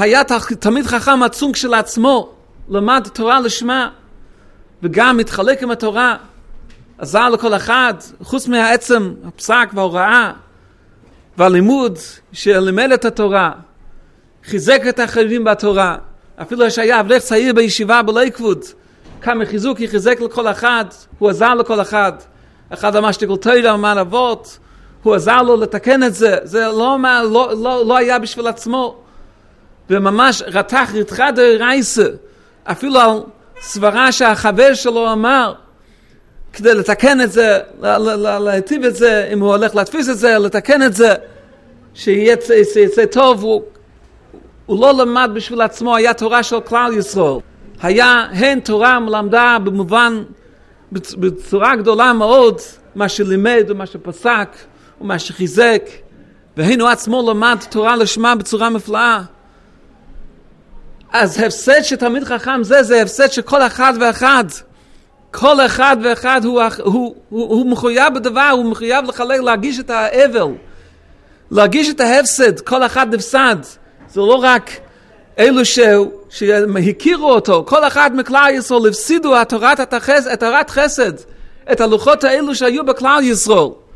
היה תלמיד חכם עצום כשלעצמו, למד תורה לשמה, וגם מתחלק עם התורה, עזר לכל אחד, חוץ מהעצם, הפסק וההוראה, והלימוד שלימד את התורה, חיזק את החרדים בתורה, אפילו שהיה אברך צעיר בישיבה בליכוד, כמה חיזוק יחזק לכל אחד, הוא עזר לכל אחד. אחד אמר שתיקל תורה, אמר אבות, הוא עזר לו לתקן את זה, זה לא היה בשביל עצמו. וממש רתח רתחה דרייסה, אפילו על סברה שהחבר שלו אמר, כדי לתקן את זה, להטיב את זה, אם הוא הולך להתפיס את זה, לתקן את זה, שיצא טוב, הוא לא למד בשביל עצמו, היה תורה של כלל ישראל. היה הן תורה מלמדה במובן, בצורה גדולה מאוד, מה שלימד ומה שפסק ומה שחיזק, והן הוא עצמו למד תורה לשמה בצורה מפלאה. אז הפסד שתלמיד חכם זה הפסד שכל אחד ואחד, כל אחד ואחד הוא מחויב בדבר, הוא מחויב לחלק, להגיש את האבל, להגיש את ההפסד, כל אחד נפסד. זה לא רק אלו שהכירו אותו, כל אחד מכלל ישראל הפסידו את תורת חסד, את הלוחות האלו שהיו בכלל ישראל.